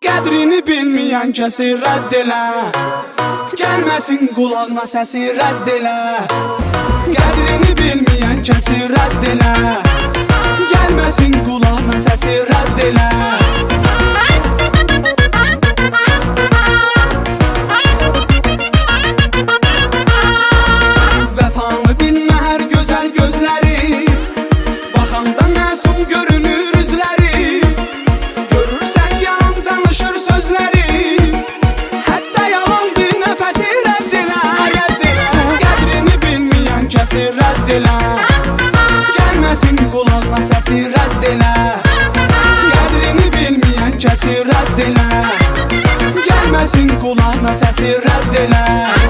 Qədrini bilməyən kəsi rədd elə, gəlməsin qulağına səsi rədd elə. Qədrini bilməyən kəsi rədd elə, gəlməsin qulağına səsi rədd elə. Vəfanı bilmər gözəl gözləri, baxanda məsum görünür üzləri. Görürsən yalan danışır sözləri, hətta yalandır nəfəsi rədd elə, rədd elə. Qədrini bilməyən kəsi rədd elə, gəlməsin qulağına səsi rədd elə. Qədrini bilməyən kəsi rədd elə, gəlməsin qulağına səsi rədd elə.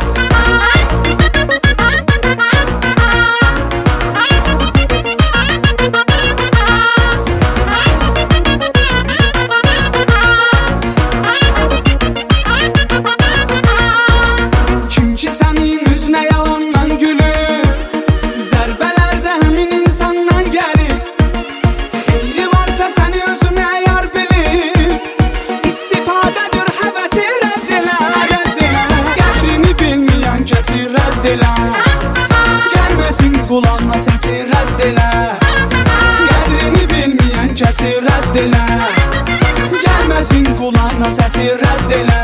Gəlməsin qulağına səsi rədd elə, qədrini bilməyən kəsi rədd elə. Gəlməsin qulağına səsi rədd elə.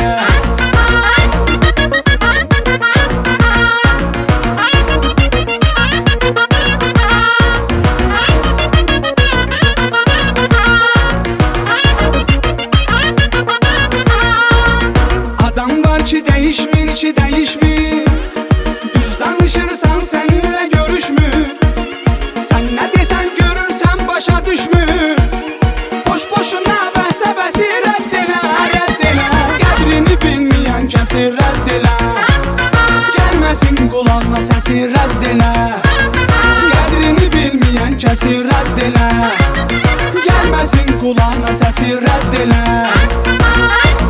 Adam var ki dəyişmir, ki dəyişmir, danışırsan səninlə görüşmür. Sən nə desən görürsən başa düşmür. Boş-boşuna bəhsə-bəsi rədd elə, rədd elə. Qədrini bilməyən kəsi rədd elə, gəlməsin qulağına səsi rədd elə. Qədrini bilməyən kəsi rədd elə, gəlməsin qulağına səsi rədd elə.